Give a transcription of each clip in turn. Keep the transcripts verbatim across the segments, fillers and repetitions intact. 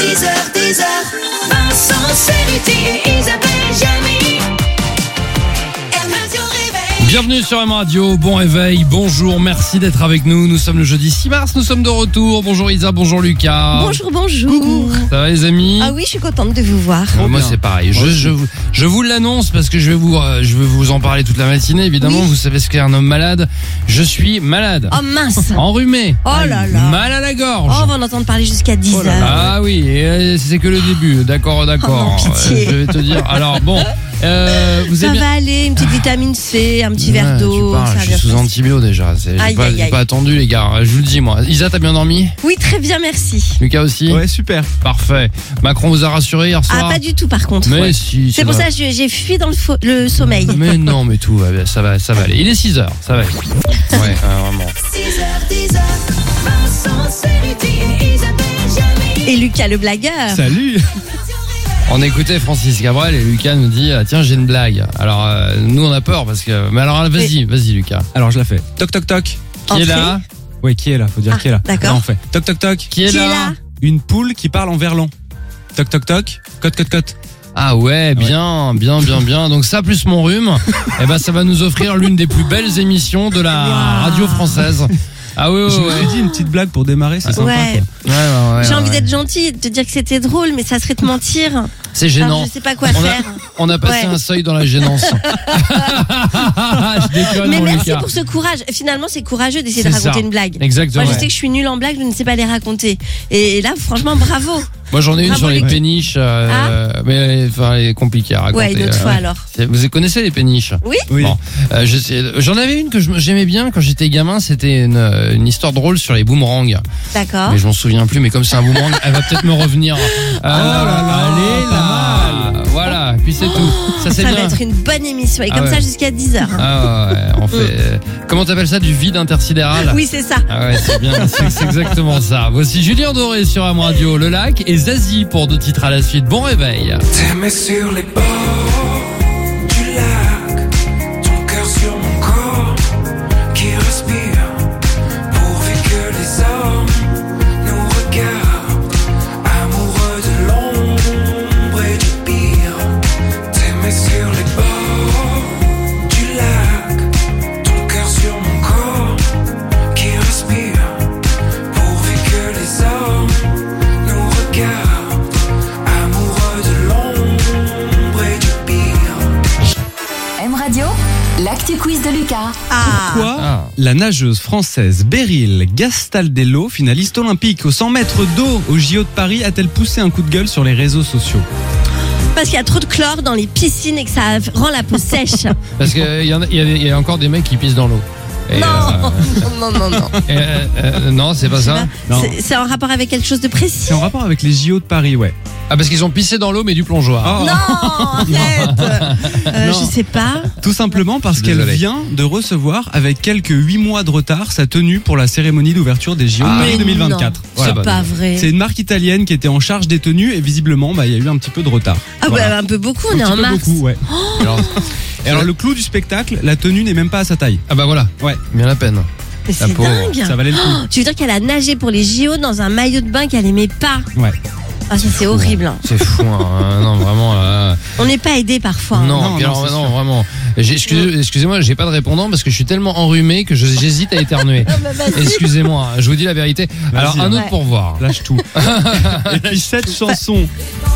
six heures, dix heures, Vincent Cerruti et Isabelle Jamie. M Radio Réveil. Bienvenue sur M Radio, bon réveil, bonjour, merci d'être avec nous. Nous sommes le jeudi six mars, nous sommes de retour. Bonjour Isa, bonjour Lucas. Bonjour, bonjour. Ça va les amis? Ah oui, je suis contente de vous voir. Euh, moi c'est pareil, je, je, vous- je vous l'annonce parce que je vais vous, euh, je vais vous en parler toute la matinée. Évidemment, Oui. vous savez ce qu'est un homme malade. Je suis malade, Oh mince. enrhumé, Oh là là. mal à la gorge. Oh, on va en entendre parler jusqu'à dix Oh là heures. là. Ah oui, et euh, c'est que le début, d'accord, d'accord. Oh non, pitié. Euh, je vais te dire, alors bon, euh, vous Ça avez bien... va aller, une petite vitamine C, un petit verre Ouais, d'eau. tu parles, ça va je bien suis se sous passer. antibio déjà, c'est- j'ai Aïe, pas, aïe, j'ai aïe. pas attendu les gars, je vous le dis moi. Isa, t'as bien dormi? Oui, très bien, merci. Lucas aussi? Ouais, super. Parfait. Macron vous a rassuré hier soir? Ah, pas du tout par contre. Mais Ouais. si, C'est pour ça que j'ai j'ai fui dans le, fo- le sommeil. Mais non, mais tout, va bien, ça va, ça va aller. Il est six heures, ça va aller. Ouais, euh, vraiment. six heures, dix heures, Vincent Cerruti et Isabelle Jamie. Et Lucas le blagueur. Salut. On écoutait Francis Cabrel et Lucas nous dit ah, tiens, j'ai une blague. Alors, euh, nous on a peur parce que. Mais alors, vas-y, vas-y, Lucas. Alors je la fais. Toc toc toc. Qui Entrée. est là? Ouais, qui est là? Faut dire Ah, qui est là. d'accord. Là, on fait. Toc toc toc. Qui est Qui là? est là? Une poule qui parle en verlan. Toc toc toc. Cote cote cote. Ah ouais, bien, bien, bien, bien. Donc ça plus mon rhume, eh ben ça va nous offrir l'une des plus belles émissions de la Wow. radio française. Ah oui, oui, Je me oui. suis dit une petite blague pour démarrer, c'est sympa. Ouais. Quoi. Ouais, ouais, ouais, J'ai envie ouais. d'être gentille, de te dire que c'était drôle, mais ça serait te mentir. C'est gênant. Alors, je sais pas quoi On a, faire. on a passé Ouais. un seuil dans la gênance. Je déconne, Mais mon merci Lucas. pour ce courage. Finalement, c'est courageux d'essayer de C'est raconter ça. une blague. Exactement. Moi, je sais que je suis nulle en blague, je ne sais pas les raconter. Et là, franchement, bravo. Moi, j'en ai une Bravo, sur les Lucas. péniches, euh, mais enfin, elle est compliquée à raconter. Ouais, une autre euh, fois ouais. alors. C'est- Vous connaissez les péniches? Oui. Oui. Bon, euh, je sais- j'en avais une que je- j'aimais bien quand j'étais gamin. C'était une, une histoire drôle sur les boomerangs. D'accord. Mais je m'en souviens plus. Mais comme c'est un boomerang, elle va peut-être me revenir. Ah, là là, allez pas là. Voilà. Puis c'est tout. Ça c'est Ça bien. va être une bonne émission. Et Ah comme ouais. ça jusqu'à dix heures. Ah ouais, on fait. euh, Comment t'appelles ça, du vide intersidéral? Oui, c'est ça. Ah ouais, c'est bien, c'est c'est exactement ça. Voici Julien Doré sur Am Radio, Le Lac, et Zazie pour deux titres à la suite. Bon réveil. T'aimais sur les bords du lac, ton cœur sur mon corps qui respire, pourvu que les hommes nous regardent, amoureux de l'ombre et du pire. T'aimais sur les bords du lac, ton cœur sur mon corps qui respire, pourvu que les hommes nous regardent, amoureux de l'ombre et du pire. M Radio, l'actu quiz de Lucas. Ah. Pourquoi Ah. la nageuse française Beryl Gastaldello, finaliste olympique aux cent mètres d'eau au J O de Paris, a-t-elle poussé un coup de gueule sur les réseaux sociaux? Parce qu'il y a trop de chlore dans les piscines et que ça rend la peau sèche. Parce qu'il y, en a- il y, a- il y a encore des mecs qui pissent dans l'eau. Et, Non, euh, non, non, non. et, euh, euh, non, c'est pas ça. Non. C'est- C'est en rapport avec quelque chose de précis. C'est en rapport avec les J O de Paris, ouais. Ah, parce qu'ils ont pissé dans l'eau, mais du plongeoir. Oh. Non, arrête. Euh, Non. je sais pas. Tout simplement parce qu'elle Désolé. vient de recevoir, avec quelques huit mois de retard, sa tenue pour la cérémonie d'ouverture des J O de Ah. Paris Mais deux mille vingt-quatre. non, Voilà. C'est pas vrai. C'est une marque italienne qui était en charge des tenues et visiblement, bah, il y a eu un petit peu de retard. Ah Voilà. bah un peu beaucoup, on Un est petit en peu mars. beaucoup, ouais. Alors, Et alors le clou du spectacle, la tenue n'est même pas à sa taille. ah bah voilà, Ouais, bien la peine. Mais La c'est pauvre. dingue. ça valait le coup. Tu veux dire qu'elle a nagé pour les J O dans un maillot de bain qu'elle aimait pas? Ouais. Ah ça c'est horrible. hein. C'est fou, hein. Non, vraiment. là. On n'est pas aidé parfois. hein. Non, non, puis non, alors, c'est non, sûr. vraiment. J'ai- excusez- Excusez-moi, j'ai pas de répondant parce que je suis tellement enrhumé que je- j'hésite à éternuer. Ah bah, vas-y. Excusez-moi, je vous dis la vérité. Vas-y, Alors, un hein. autre Ouais. pour voir. Lâche tout. Et puis cette chanson,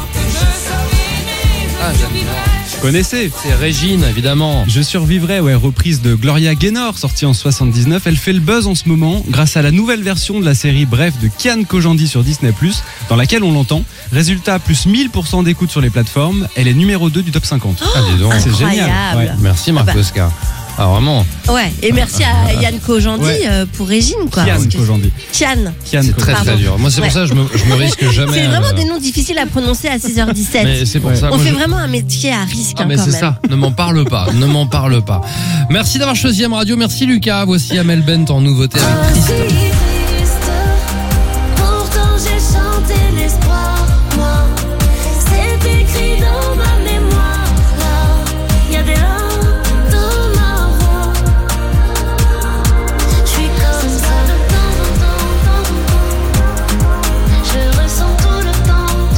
Ah, j'adore. vous connaissez? C'est Régine, évidemment. Je survivrai, ouais, reprise de Gloria Gaynor, sortie en soixante-dix-neuf. Elle fait le buzz en ce moment grâce à la nouvelle version de la série Bref de Kian Kojandi sur Disney plus, dans laquelle on l'entend. Résultat, plus mille pour cent d'écoute sur les plateformes. Elle est numéro deux du top cinquante. Ah, dis donc. C'est génial. Incroyable. Ouais. Merci, Marc Ah bah. Oscar. Ah, vraiment. Ouais, et merci à Yann Kojandi Ouais. euh, pour Régine quoi. Kian Parce que- Kojandi. Kian. Kian C'est très, Kojandi. très dur. Moi, c'est pour Ouais. ça que je me, je me risque jamais. C'est vraiment euh, des noms difficiles à prononcer à six heures dix-sept. Mais c'est pour Ouais. ça. On moi, fait je- vraiment un métier à risque Ah, hein, mais quand c'est même. ça. Ne m'en parle pas. Ne m'en parle pas. Merci d'avoir choisi M Radio. Merci, Lucas. Voici Amel Bent en nouveauté avec Triste. Triste, pourtant j'ai chanté l'espoir, moi. C'est écrit dans ma mémoire, là. Y a des larmes dans ma voix. Je suis comme ça de temps en temps, temps en temps. Je ressens tout le temps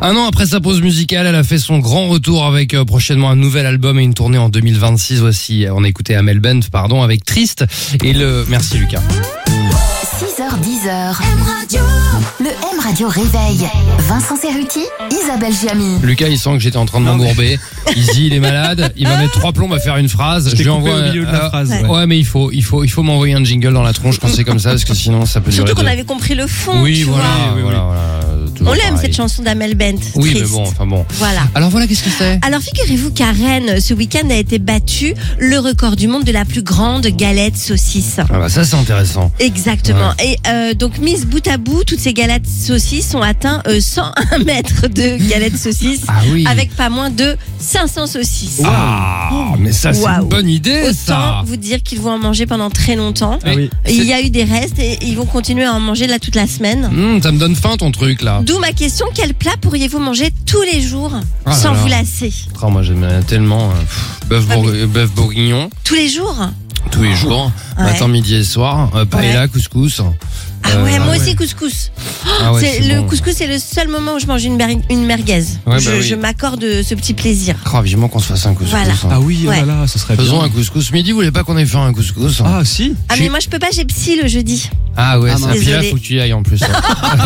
Un an après sa pause musicale, elle a fait son grand retour avec euh, prochainement un nouvel album et une tournée en deux mille vingt-six. Voici, on a écouté Amel Bent, pardon, avec Triste. Et le, merci Lucas. six heures dix heures. M Radio. Le M Radio réveil. Vincent Cerruti, Isabelle Giamy. Lucas, il sent que j'étais en train de m'embourber. Il dit, il est malade. Il va mettre trois plombs à faire une phrase. Je, je lui envoie au milieu de la euh, phrase. Ouais. ouais, mais il faut, il faut, il faut m'envoyer un jingle dans la tronche quand c'est comme ça, parce que sinon ça peut durer. Surtout qu'on deux- avait compris le fond. Oui, tu voilà, vois. oui, voilà, voilà. Toujours On l'aime pareil. cette chanson d'Amel Bent. Oui, Triste. mais bon, enfin bon. Voilà. Alors voilà, qu'est-ce que c'est? Alors figurez-vous qu'à Rennes, ce week-end a été battu le record du monde de la plus grande galette saucisse. Ah bah ça c'est intéressant. Exactement. Et euh, donc mise bout à bout, toutes ces galettes saucisses ont atteint euh, cent un mètres de galettes saucisses, Ah oui. avec pas moins de cinq cents saucisses. Ah, mais ça c'est Waouh. une bonne idée, Autant ça. vous dire qu'ils vont en manger pendant très longtemps. Ah oui. Et il y a eu des restes et ils vont continuer à en manger là toute la semaine. Hum, ça me donne faim ton truc là. D'où ma question, quel plat pourriez-vous manger tous les jours Ah là sans là. vous lasser? Oh, moi j'aimerais tellement euh, pff, bœuf Ah, bourg- bœuf bourguignon Tous les jours? tous les jours, Ouais. matin, midi et soir, euh, paella, couscous. Ah Euh, ouais, moi ouais. aussi couscous. Ah ouais, c'est c'est le bon. couscous, c'est le seul moment où je mange une, mer- une merguez. Ouais, je bah oui. je m'accorde ce petit plaisir. Oh, vivement qu'on se fasse un couscous. Voilà. hein. Ah oui, Ouais. voilà, ce serait Faisons bien. un couscous. Midi, vous voulez pas qu'on aille faire un couscous? Ah si. Ah Je- mais moi je peux pas, j'ai psy le jeudi. Ah ouais, Ah, ça. mince. Puis là, Désolée. faut que tu y ailles en plus. hein.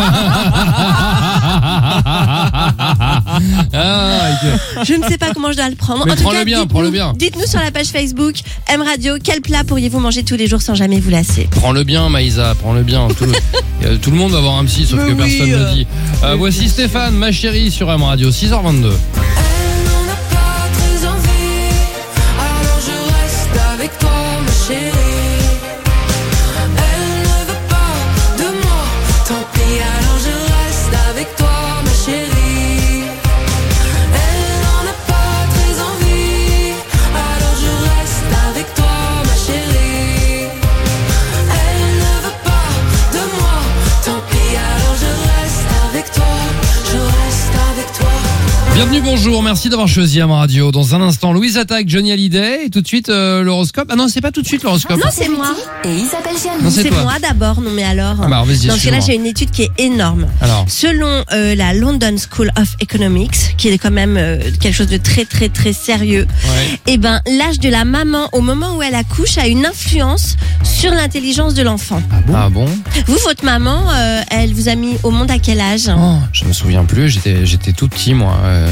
ah, ok. Je ne sais pas comment je dois le prendre. Mais en tout prends-le cas, bien, dites-nous- prends-le bien. Dites-nous sur la page Facebook M Radio, quel plat pourriez-vous manger tous les jours sans jamais vous lasser? Prends-le bien, Maïsa, prends-le bien. Tout le, euh, tout le monde va avoir un psy, sauf Mais que oui, personne ne euh. le dit. Euh, voici Stéphane, ma chérie, sur M Radio, six heures vingt-deux. Elle n'en a pas très envie, alors je reste avec toi, ma chérie. Elle ne veut pas de moi, tant pis, alors je reste avec toi, ma chérie. Elle n'en a pas très envie, alors je reste avec toi, ma chérie. Elle ne veut pas de moi, tant pis, alors je reste avec toi, je reste avec toi. Bienvenue, bonjour, merci d'avoir choisi M Radio. Dans un instant, Louise attaque Johnny Hallyday et tout de suite euh, l'horoscope. Ah non, c'est pas tout de suite l'horoscope. Non, c'est moi. Et Isabelle Giamy. Non, c'est C'est toi. moi d'abord, non mais alors. Ah bah, alors, vas-y, Dans ce cas-là, excuse-moi. j'ai une étude qui est énorme. Alors, Selon euh, la London School of Economics, qui est quand même euh, quelque chose de très très très sérieux, ouais. eh ben l'âge de la maman au moment où elle accouche a une influence sur l'intelligence de l'enfant. Ah bon? Vous, votre maman, euh, elle vous a mis au monde à quel âge? Oh, je me souviens plus, j'étais j'étais tout petit moi. euh,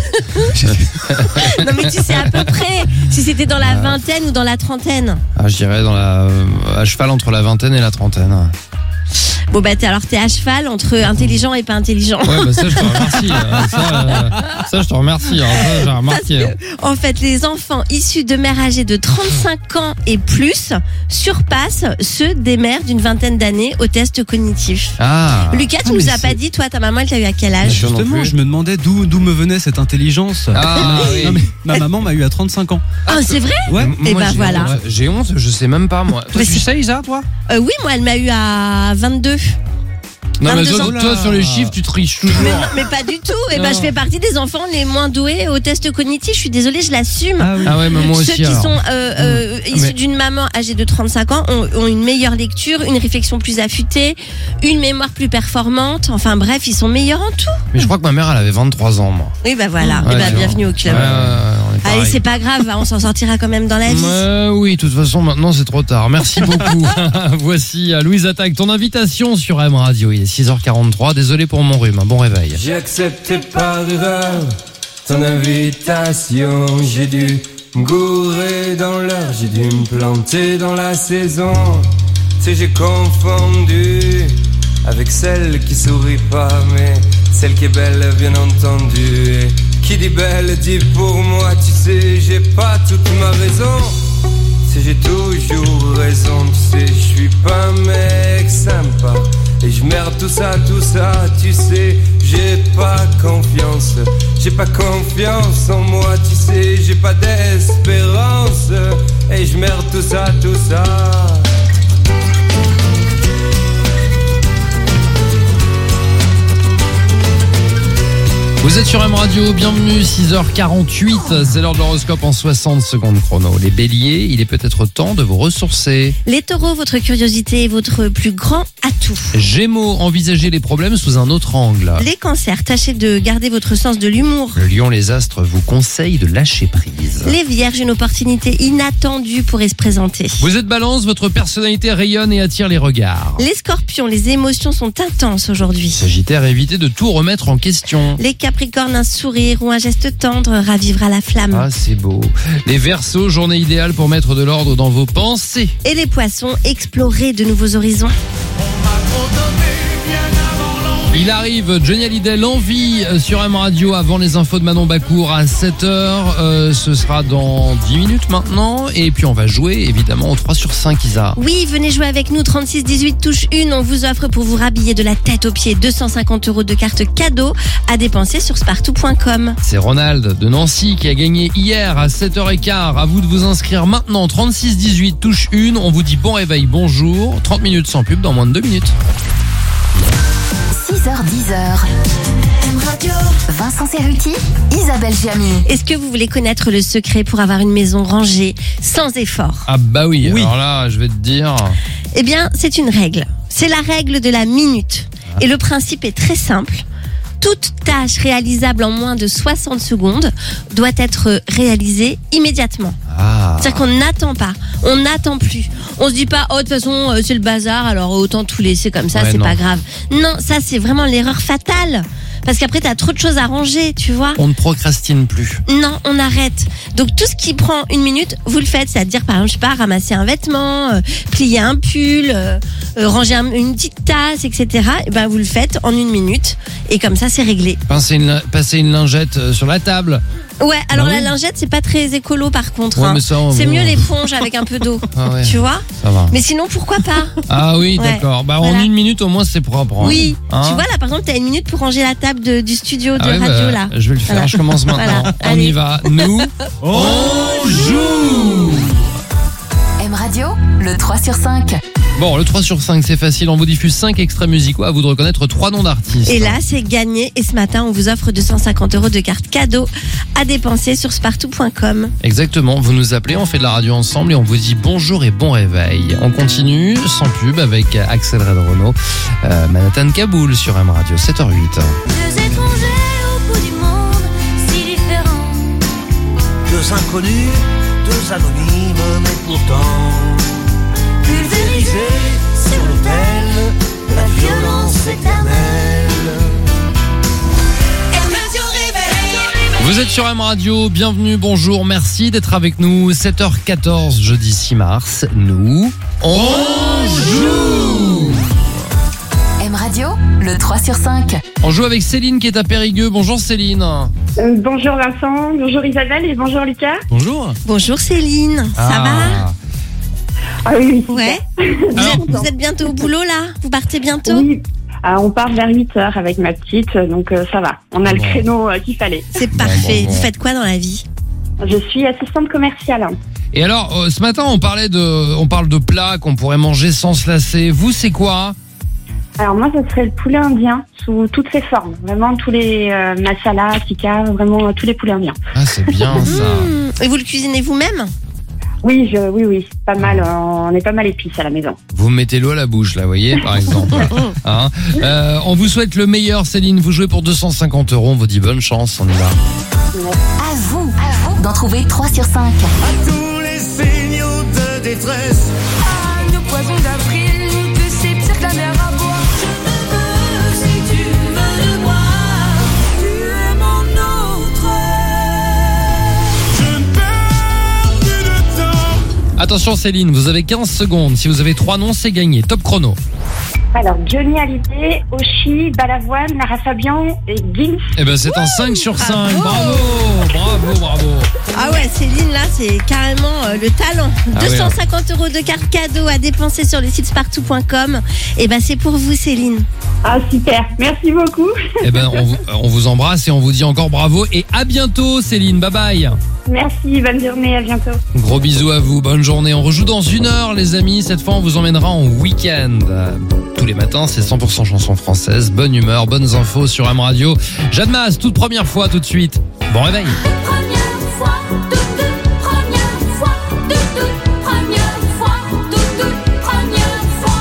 Non mais tu sais à peu près si c'était dans la vingtaine ou dans la trentaine. ah, je dirais dans la euh, à cheval entre la vingtaine et la trentaine. Bon bah t'es, alors t'es à cheval entre intelligent et pas intelligent. Ouais, bah ça je te remercie. euh, ça, euh, ça je te remercie. hein, ça j'ai Parce remarqué. hein. que, en fait, les enfants issus de mères âgées de trente-cinq ans et plus surpassent ceux des mères d'une vingtaine d'années au test cognitif. Ah. Lucas, tu Ah, nous mais as pas c'est- dit, toi, ta maman, elle t'a eu à quel Mais âge? je- non Justement, plus. je me demandais d'où d'où me venait cette intelligence. Ah oui. Non, mais ma maman m'a eu à trente-cinq ans. Ah, c'est vrai? Ouais. M- Eh moi, ben j'ai voilà. honte. J'ai honte, je sais même pas moi. Toi Mais tu c'est- sais Isa toi? Euh, Oui, moi, elle m'a eu à vingt-deux. Non mais vingt-deux toi, ans. toi, sur les chiffres tu triches toujours. Mais, non, mais pas du tout. Et ben, Non. je fais partie des enfants les moins doués au test cognitif. Je suis désolée, je l'assume. Ah oui. Ah ouais, mais moi Ceux aussi qui alors. sont euh, euh, issus Mais- d'une maman âgée de trente-cinq ans ont, ont une meilleure lecture, une réflexion plus affûtée, une mémoire plus performante. Enfin bref, ils sont meilleurs en tout. Mais je crois que ma mère elle avait vingt-trois ans moi. Oui, bah voilà. Ouais, Eh ben, tu vois. bienvenue au club. Ouais, ouais, ouais, on est Allez, pareil. c'est pas grave, on s'en sortira quand même dans la vie. Euh, oui, de toute façon, maintenant c'est trop tard. Merci beaucoup. Voici euh, Louise Attaque, ton invitation sur M Radio. Il est six heures quarante-trois. Désolé pour mon rhume. Un bon réveil. J'ai accepté par erreur ton invitation. J'ai dû me gourer dans l'heure, j'ai dû me planter dans la saison. Tu sais, j'ai confondu avec celle qui sourit pas, mais celle qui est belle, bien entendu. Et qui dit belle dit pour moi, tu sais, j'ai pas toute ma raison. Tu sais, j'ai toujours raison, tu sais, je suis pas un mec sympa. Et je merde tout ça, tout ça, tu sais, j'ai pas confiance. J'ai pas confiance en moi, tu sais, j'ai pas d'espérance. Et je merde tout ça, tout ça. Vous Vous êtes sur M Radio, bienvenue, six heures quarante-huit, c'est l'heure de l'horoscope en soixante secondes chrono. Les béliers, il est peut-être temps de vous ressourcer. Les taureaux, votre curiosité est votre plus grand atout. Gémeaux, envisagez les problèmes sous un autre angle. Les cancers, tâchez de garder votre sens de l'humour. Le lion, les astres vous conseillent de lâcher prise. Les vierges, une opportunité inattendue pourrait se présenter. Vous êtes balance, votre personnalité rayonne et attire les regards. Les scorpions, les émotions sont intenses aujourd'hui. Sagittaire, évitez de tout remettre en question. Les capricornes, un sourire ou un geste tendre ravivera la flamme. Ah, c'est beau. Les Verseaux, journée idéale pour mettre de l'ordre dans vos pensées. Et les poissons, explorez de nouveaux horizons. Il arrive, Johnny Hallyday, l'envie sur M Radio avant les infos de Manon Bacour à sept heures. Euh, ce sera dans dix minutes maintenant. Et puis on va jouer évidemment au trois sur cinq, Isa. Oui, venez jouer avec nous, trente-six dix-huit touche une. On vous offre pour vous rhabiller de la tête aux pieds deux cent cinquante euros de cartes cadeaux à dépenser sur spartou point com. C'est Ronald de Nancy qui a gagné hier à sept heures quinze. À vous de vous inscrire maintenant, trente-six dix-huit touche une. On vous dit bon réveil, bonjour. trente minutes sans pub dans moins de deux minutes. six heures dix. M Radio. Vincent Cerruti, Isabelle Giamy. Est-ce que vous voulez connaître le secret pour avoir une maison rangée sans effort? Ah bah oui, Oui. alors là, je vais te dire... Eh bien, c'est une règle. C'est la règle de la minute. Et le principe est très simple. Toute tâche réalisable en moins de soixante secondes doit être réalisée immédiatement. Ah. C'est-à-dire qu'on n'attend pas, on n'attend plus. On se dit pas, oh de toute façon euh, c'est le bazar, alors autant tout laisser comme ça, Ouais, c'est non. pas grave. Non, ça c'est vraiment l'erreur fatale. Parce qu'après t'as trop de choses à ranger, tu vois. On ne procrastine plus. Non, on arrête. Donc tout ce qui prend une minute, vous le faites. C'est-à-dire par exemple, je sais pas, ramasser un vêtement, euh, plier un pull, euh, euh, ranger un- une petite tasse, et cetera. Et ben vous le faites en une minute. Et comme ça, c'est réglé. Passer une, passer une lingette euh, sur la table. Ouais, alors Bah oui. la lingette, c'est pas très écolo par contre. Ouais, hein. mais ça, on- C'est bon. mieux l'éponge avec un peu d'eau. Ah ouais. Tu vois? Ça va. Mais sinon, pourquoi pas? Ah oui, Ouais. d'accord. Bah en Voilà. une minute au moins c'est propre. hein. Oui. Hein Tu vois là, par exemple, t'as une minute pour ranger la table de- du studio de Ah ouais, radio bah, là. Je vais le faire, Voilà. je commence maintenant. Voilà. On Allez. y va. Nous, on joue. M Radio, le trois sur cinq. Bon, le trois sur cinq, c'est facile. On vous diffuse cinq extraits musicaux. À vous de reconnaître trois noms d'artistes. Et là, c'est gagné. Et ce matin, on vous offre deux cent cinquante euros de cartes cadeaux à dépenser sur spartou point com. Exactement. Vous nous appelez, on fait de la radio ensemble et on vous dit bonjour et bon réveil. On continue sans pub avec Axel Red Renault, euh, Manhattan Kaboul sur M Radio, sept heures huit. Deux étrangers au bout du monde, si différents. Deux inconnus, deux anonymes, mais pourtant Pulvérisés sur l'autel de la violence éternelle. M Radio réveil. Vous êtes sur M Radio, bienvenue, bonjour, merci d'être avec nous. sept heures quatorze, jeudi six mars, nous, on joue. M Radio, le trois sur cinq. On joue avec Céline qui est à Périgueux. Bonjour Céline. Euh, bonjour Vincent, bonjour Isabelle et bonjour Lucas. Bonjour. Bonjour Céline. Ça va? Ah oui, oui. Ouais. Vous Alors- êtes, vous êtes bientôt au boulot là? Vous partez bientôt? Oui. Ah, on part vers huit heures avec ma petite, donc euh, ça va. On a le Bon. créneau euh, qu'il fallait. C'est parfait. bon, bon. Vous faites quoi dans la vie? Je suis assistante commerciale. Et alors, euh, ce matin, on parlait de, on parle de plats qu'on pourrait manger sans se lasser. Vous, c'est quoi? Alors moi, ce serait le poulet indien sous toutes ses formes. Vraiment tous les euh, masala, tikka, vraiment euh, tous les poulets indiens. Ah, c'est bien ça. Mmh. Et vous le cuisinez vous-même? Oui, je, oui, oui, pas mal. euh, on est pas mal épices à la maison. Vous mettez l'eau à la bouche, là, vous voyez, par exemple. Hein Euh, on vous souhaite le meilleur, Céline. Vous jouez pour deux cent cinquante euros. On vous dit bonne chance. On y va. À vous, à vous d'en trouver trois sur cinq. À tous les signaux de détresse, Ah, nos poisons d'avril, que c'est pire que la mer à boire. Je me veux si tu veux le boire. Tu es mon autre. je ne perds plus de temps. Attention, Céline, vous avez quinze secondes. Si vous avez trois noms, c'est gagné. Top chrono. Alors Johnny Hallyday, Oshi, Balavoine, Lara Fabian et Gims. Eh ben, c'est un cinq sur cinq. Bravo, bravo, bravo. Ah ouais, Céline, là, c'est carrément euh, le talent. Ah deux cent ouais. cinquante euros de cartes cadeaux à dépenser sur le site spartou point com. Et ben, c'est pour vous, Céline. Ah super, merci beaucoup. Eh ben, on vous, on vous embrasse et on vous dit encore bravo. Et à bientôt, Céline. Bye bye. Merci, bonne journée, à bientôt. Gros bisous à vous. Bonne journée. On rejoue dans une heure, les amis. Cette fois, on vous emmènera en week-end. Tout tous les matins, c'est cent pour cent chansons françaises, bonne humeur, bonnes infos sur M Radio. Jeanne Masse, toute première fois tout de suite. Bon réveil. Première fois, toute, toute première fois, toute, toute première fois, toute, toute première fois.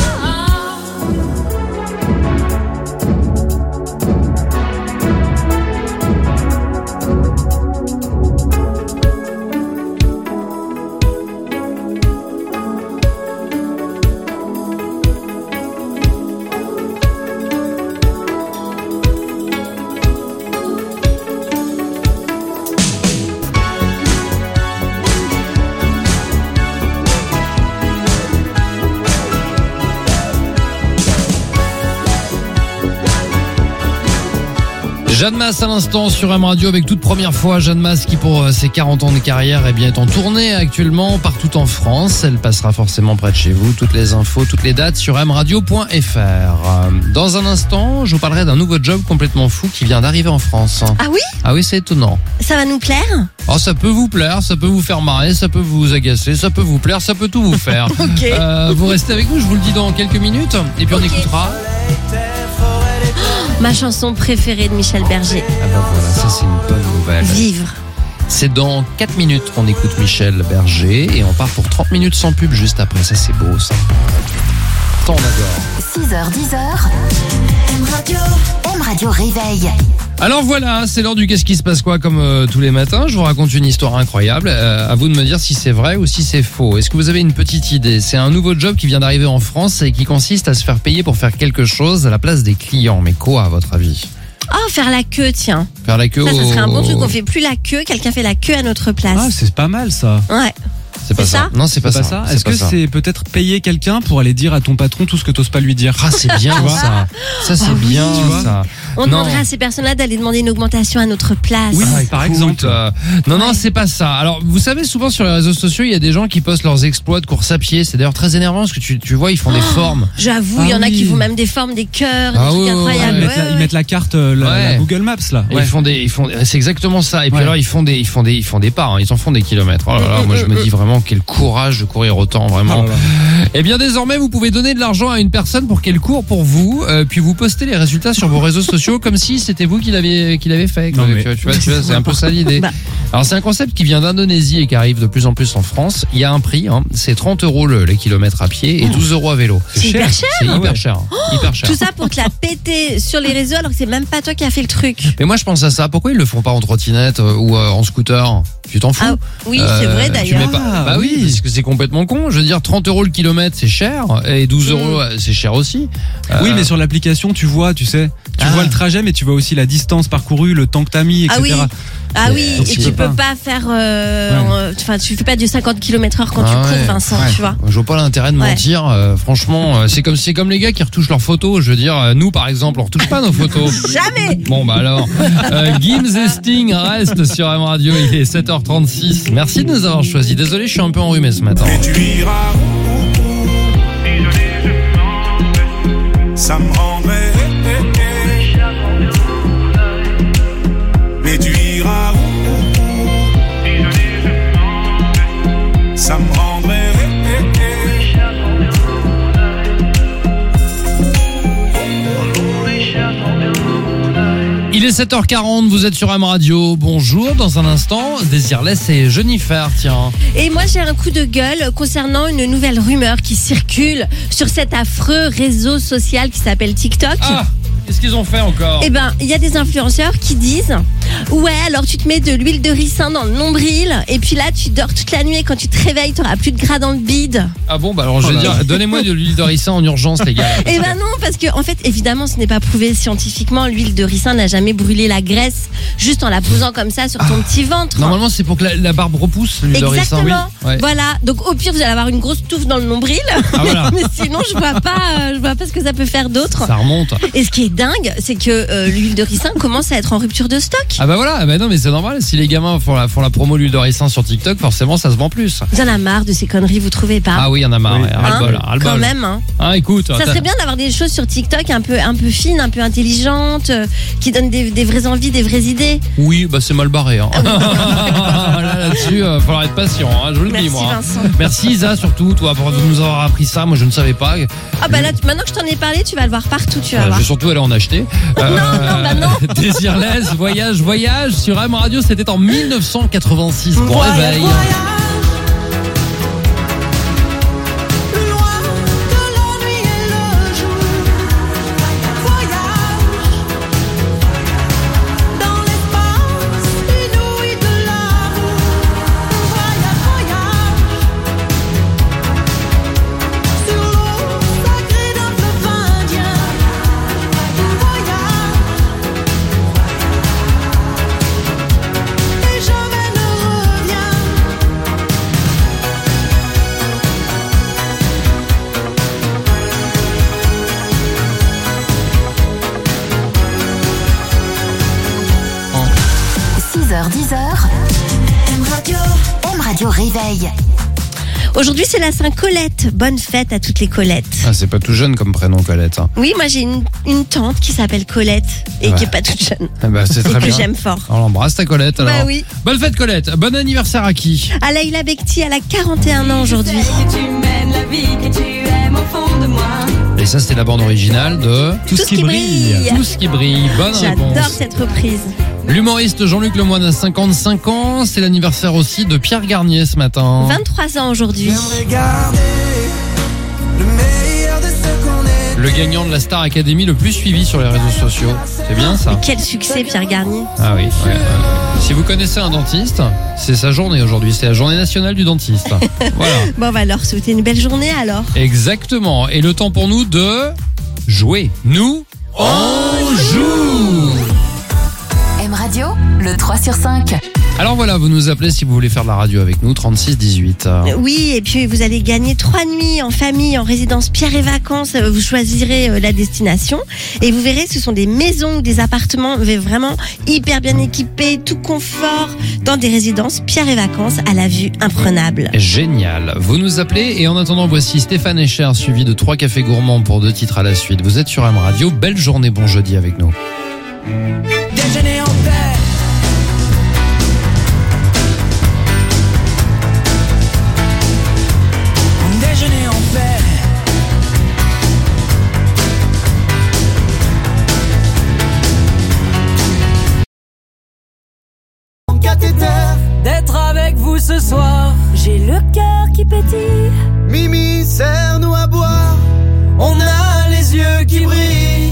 Jeanne Masse à l'instant sur M Radio avec toute première fois. Jeanne Masse qui pour ses quarante ans de carrière eh bien, est en tournée actuellement partout en France. Elle passera forcément près de chez vous. Toutes les infos, toutes les dates sur m radio point f r. Dans un instant, je vous parlerai d'un nouveau job complètement fou qui vient d'arriver en France. Ah oui? Ah oui, c'est étonnant. Ça va nous plaire? Oh, ça peut vous plaire, ça peut vous faire marrer, ça peut vous agacer, ça peut vous plaire, ça peut tout vous faire. Ok. Euh, vous restez avec nous, je vous le dis dans quelques minutes. Et puis on Ok. écoutera... Ma chanson préférée de Michel Berger, Ah ben voilà, ça c'est une bonne nouvelle. Vivre. C'est dans quatre minutes qu'on écoute Michel Berger et on part pour trente minutes sans pub juste après. Ça, c'est beau, ça. Tant on adore. six heures dix heures. M Radio. M Radio Réveil. Alors voilà, c'est l'heure du Qu'est-ce qui se passe quoi comme euh, tous les matins. Je vous raconte une histoire incroyable. Euh, à vous de me dire si c'est vrai ou si c'est faux. Est-ce que vous avez une petite idée? C'est un nouveau job qui vient d'arriver en France et qui consiste à se faire payer pour faire quelque chose à la place des clients. Mais quoi, à votre avis? Oh, faire la queue, tiens. Faire la queue Ça, ça au- serait un bon truc. On fait plus la queue, quelqu'un fait la queue à notre place. Ah, c'est pas mal ça. Ouais. C'est pas c'est ça. ça Non, c'est pas, C'est pas ça. ça. Est-ce pas que ça. c'est peut-être payer quelqu'un pour aller dire à ton patron tout ce que t'oses pas lui dire? Ah, c'est bien ça. Ça, c'est Ah oui. bien Tu vois ça. On Non. demandera à ces personnes-là d'aller demander une augmentation à notre place. Oui, Ah, par écoute, exemple. euh, non, non, Ouais. c'est pas ça. Alors, vous savez, souvent sur les réseaux sociaux, il y a des gens qui postent leurs exploits de course à pied. C'est d'ailleurs très énervant parce que tu, tu vois, ils font des formes. J'avoue, il y Ah en a oui. qui font même des formes, des cœurs, des Ah trucs ouais, incroyables. Ils, ouais, mettent la, Ouais, ils ouais. mettent la carte, euh, la, Ouais. la Google Maps là. Et Ouais. Ils font des, ils font, c'est exactement ça. Et puis Ouais. alors, ils font des, ils font des, ils font des pas. Hein. Ils en font des kilomètres. Oh là là, moi je me dis vraiment quel courage de courir autant, vraiment. Oh là là. Eh bien, désormais, vous pouvez donner de l'argent à une personne pour qu'elle court pour vous, euh, puis vous postez les résultats sur vos réseaux sociaux comme si c'était vous qui l'avez, qui l'avez fait. Non, quoi. mais- Tu vois, tu vois, tu vois, c'est un peu ça l'idée. Bah. Alors, c'est un concept qui vient d'Indonésie et qui arrive de plus en plus en France. Il y a un prix, hein. C'est trente euros le, les kilomètres à pied et douze euros à vélo. C'est hyper cher. C'est Ah hyper ouais. cher. Hyper cher. Tout ça pour te la péter sur les réseaux alors que c'est même pas toi qui as fait le truc. Mais moi, je pense à ça. Pourquoi ils le font pas en trottinette euh, ou euh, en scooter? Tu t'en fous? Ah oui, Euh, c'est vrai tu d'ailleurs. mets pas- Ah, bah oui, oui. parce que c'est complètement con. Je veux dire, trente euros le kilomètre, c'est cher. Et douze euros, euh, c'est cher aussi. Oui, Euh, mais sur l'application, tu vois, tu sais, tu Ah. vois le trajet, mais tu vois aussi la distance parcourue, le temps que t'as mis, et cetera. Ah oui. Ah oui, Donc, et tu tu peux peux pas faire. euh, Ouais. en- Enfin, tu fais pas du cinquante kilomètres heure quand Ah tu cours, ouais, Vincent, ouais. tu vois. Je vois pas l'intérêt de Ouais. mentir. euh, franchement, euh, c'est comme c'est comme les gars qui retouchent leurs photos. Je veux dire, euh, nous par exemple, on retouche pas nos photos. Jamais. Bon bah alors, euh, Gims et Sting reste sur M Radio. Il est sept heures trente-six. Merci de nous avoir choisis. Désolé, je suis un peu enrhumé ce matin. Et tu iras où, ça me rendrait. Mais tu iras où, ça me rendrait. Il est sept heures quarante, vous êtes sur M Radio. Bonjour, dans un instant, Désirless et Jennifer, tiens. Et moi, j'ai un coup de gueule concernant une nouvelle rumeur qui circule sur cet affreux réseau social qui s'appelle TikTok. Ah, qu'est-ce qu'ils ont fait encore? Eh ben, il y a des influenceurs qui disent ouais, alors tu te mets de l'huile de ricin dans le nombril et puis là tu dors toute la nuit et quand tu te réveilles, t'auras plus de gras dans le bide. Ah bon, bah alors je Oh vais là dire, là. donnez-moi de l'huile de ricin en urgence, les gars. Eh ben non, parce que en fait, évidemment, ce n'est pas prouvé scientifiquement. L'huile de ricin n'a jamais brûlé la graisse juste en la posant comme ça sur ton petit ventre. Normalement, c'est pour que la, la barbe repousse, l'huile de ricin. Exactement. Oui. Ouais. Voilà. Donc au pire, vous allez avoir une grosse touffe dans le nombril. Ah, voilà. Mais sinon, je vois pas, euh, je vois pas ce que ça peut faire d'autre. Ça remonte. Et ce qui est dingue, c'est que euh, l'huile de ricin commence à être en rupture de stock. Ah bah voilà, bah non mais c'est normal, si les gamins font la, font la promo l'huile de ricin sur TikTok, forcément ça se vend plus. Vous en avez marre de ces conneries, vous trouvez pas? Ah oui, il y en a marre, Oui. ouais, ras-le-bol, ras-le-bol. Quand même, hein. Hein, écoute, Ça t'as- serait bien d'avoir des choses sur TikTok un peu, un peu fines, un peu intelligentes, euh, qui donnent des, des vraies envies, des vraies idées. Oui, bah c'est mal barré. Hein. Là, là-dessus, euh, falloir être patient, hein, je vous le Merci dis moi. hein. Vincent. Merci Isa surtout, toi, pour nous avoir appris ça. Moi je ne savais pas. Ah bah là, tu- maintenant que je t'en ai parlé, tu vas le voir partout, tu vas Euh, voir. je vais surtout aller en acheter. Euh, non, bah non. Désirless, voyage, voyage sur M Radio, c'était en mille neuf cent quatre-vingt-six. Bon Voyage, réveil. Loin de l'ennui et le jour. Voyage dans l'espace inouï de l'amour. Voyage, voyage sur l'eau sacrée d'un fleuve indien. Voyage et jamais ne reviens. six heures dix heures. M Radio. M Radio réveil. Aujourd'hui, c'est la Saint-Colette. Bonne fête à toutes les Colettes. Ah, c'est pas tout jeune comme prénom, Colette. Hein. Oui, moi j'ai une, une tante qui s'appelle Colette et Ouais. qui est pas toute jeune. Ah bah, c'est Et très que bien. j'aime fort. On l'embrasse ta Colette alors. Bah oui. Bonne fête Colette. Bon anniversaire à qui? À Laïla Bekti, elle a quarante et un ans aujourd'hui. Que tu mènes la vie que tu aimes au fond de moi. Et ça c'était la bande originale de Tout, ce qui brille. Tout ce qui brille. Bonne J'adore réponse. cette reprise. L'humoriste Jean-Luc Lemoyne a cinquante-cinq ans. C'est l'anniversaire aussi de Pierre Garnier ce matin. vingt-trois ans aujourd'hui. J'aimerais garder le meilleur de ce qu'on est. Le gagnant de la Star Academy le plus suivi sur les réseaux sociaux. C'est bien ça? Quel succès, Pierre Garnier. Ah oui. ouais, ouais. Si vous connaissez un dentiste, c'est sa journée aujourd'hui. C'est la journée nationale du dentiste. Voilà. Bon, on va leur souhaiter une belle journée alors. Exactement. Et le temps pour nous de jouer. Nous, on joue. M Radio, le trois sur cinq. Alors voilà, vous nous appelez si vous voulez faire de la radio avec nous, trente-six dix-huit. Oui, et puis vous allez gagner trois nuits en famille, en résidence Pierre et Vacances. Vous choisirez euh, la destination et vous verrez, ce sont des maisons ou des appartements mais vraiment hyper bien équipés, tout confort, dans des résidences Pierre et Vacances à la vue imprenable. Génial. Vous nous appelez et en attendant, voici Stéphane Echer suivi de trois cafés gourmands pour deux titres à la suite. Vous êtes sur M Radio. Belle journée, bon jeudi avec nous. Déjeuner en paix. Déjeuner en paix. En cathéter. D'être avec vous ce soir. J'ai le cœur qui pétille. Mimi, serre-nous à boire. On a les yeux qui brillent.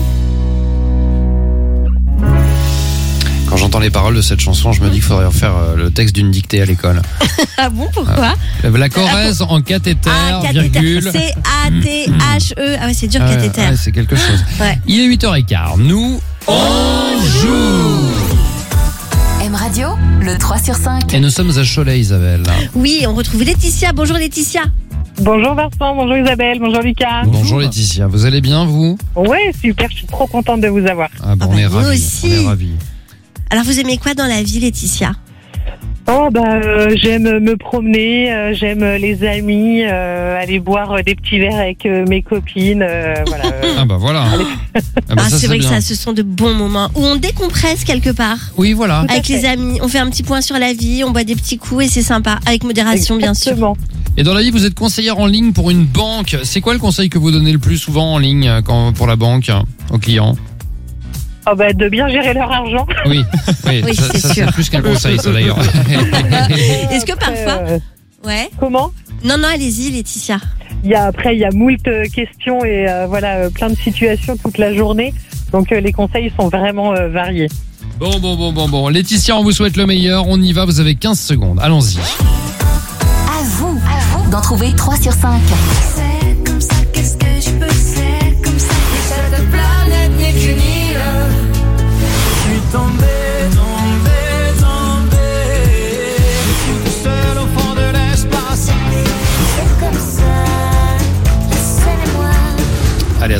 Quand j'entends les paroles de cette chanson, je me dis qu'il faudrait refaire euh, le texte d'une dictée à l'école. Ah bon, pourquoi? La Corrèze en cathéter, Ah, cathéter. virgule. C A T H E. Ah ouais, c'est dur, Ah ouais, cathéter. ouais, c'est quelque chose. Ouais. Il est huit heures quinze. Nous, on joue. M Radio, le trois sur cinq. Et nous sommes à Cholet, Isabelle. Oui, on retrouve Laetitia. Bonjour Laetitia. Bonjour Vincent, bonjour Isabelle, bonjour Lucas. Bonjour Laetitia, vous allez bien vous? Ouais, super, je suis trop contente de vous avoir. Ah bah, Ah on bah, est nous ravis. aussi. On est ravis. Alors vous aimez quoi dans la vie Laetitia? Oh bah euh, j'aime me promener, euh, j'aime les amis, euh, aller boire euh, des petits verres avec euh, mes copines, euh, voilà. euh. Ah bah voilà. Ah bah, Ah, ça, c'est vrai que bien. ça, ce sont de bons moments où on décompresse quelque part. Oui voilà. Avec fait. les amis, on fait un petit point sur la vie, on boit des petits coups et c'est sympa, avec modération bien sûr. Exactement. Et dans la vie, vous êtes conseillère en ligne pour une banque. C'est quoi le conseil que vous donnez le plus souvent en ligne euh, quand, pour la banque euh, aux clients? Oh bah de bien gérer leur argent. Oui, oui, Oui, ça, c'est ça, sûr. c'est plus qu'un conseil ça d'ailleurs. Est-ce que parfois... Euh, Ouais. comment Non, non, allez-y Laetitia. Il y a après il y a moult euh, questions et euh, voilà euh, plein de situations toute la journée. Donc euh, les conseils sont vraiment euh, variés. Bon, bon, bon, bon, bon. Laetitia, on vous souhaite le meilleur. On y va, vous avez quinze secondes. Allons-y. À vous, à vous d'en trouver trois sur cinq. C'est comme ça, qu'est-ce que je peux, c'est comme ça. Et cette planète n'est qu'une île. Je suis tombé, tombé, tombé. Seul au fond de l'espace. C'est comme ça, laissez-moi. Allez, attention, vous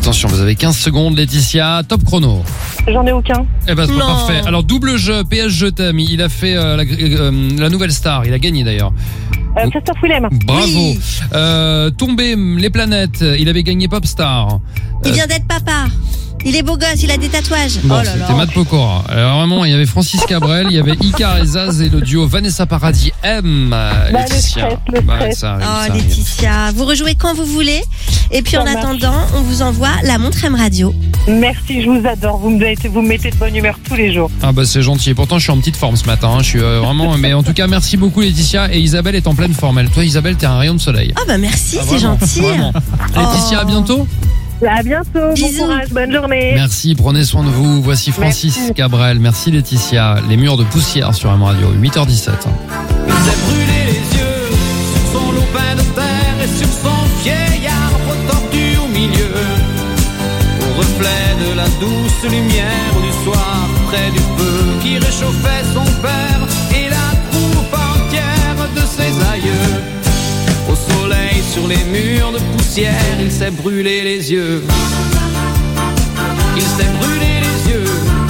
avez quinze secondes, Laetitia. Top chrono. J'en ai aucun. Eh ben, c'est pas Non. parfait. Alors, double jeu, P S Je t'aime. Il a fait euh, la, euh, la nouvelle star. Il a gagné d'ailleurs. Euh, Christophe Willem. Bravo. Oui. Euh, tomber les planètes. Il avait gagné Popstar. Il vient d'être papa. Il est beau gosse, il a des tatouages. Bon, oh là c'était là. Matt Pokora. Alors vraiment, il y avait Francis Cabrel, il y avait Icar et Zaz et le duo Vanessa Paradis M. Bah, le Laetitia. stress, le Bah, stress. ça arrive, Oh ça arrive. Laetitia, vous rejouez quand vous voulez. Et puis Ça en marche. attendant, on vous envoie la montre M Radio. Merci, je vous adore. Vous me, mettez, vous me mettez de bonne humeur tous les jours. Ah bah c'est gentil. Et pourtant, je suis en petite forme ce matin. hein. Je suis euh, vraiment. Mais en tout cas, merci beaucoup Laetitia. Et Isabelle est en pleine forme. Elle, toi, Isabelle, t'es un rayon de soleil. Ah bah merci, Ah, c'est vraiment, gentil. vraiment. Laetitia, à bientôt. À bientôt. Bisous. Bon courage. Bonne journée. Merci, prenez soin de vous. Voici Francis Merci. Cabrel. Merci Laetitia. Les murs de poussière sur M Radio. huit heures dix-sept. Il s'est brûlé les yeux sur son lopin de terre et sur son vieil arbre tordu au milieu. Au reflet de la douce lumière du soir, près du feu qui réchauffait son père et la troupe entière de ses aïeux. Au soleil sur les murs de poussière, il s'est brûlé les yeux. Il s'est brûlé les yeux.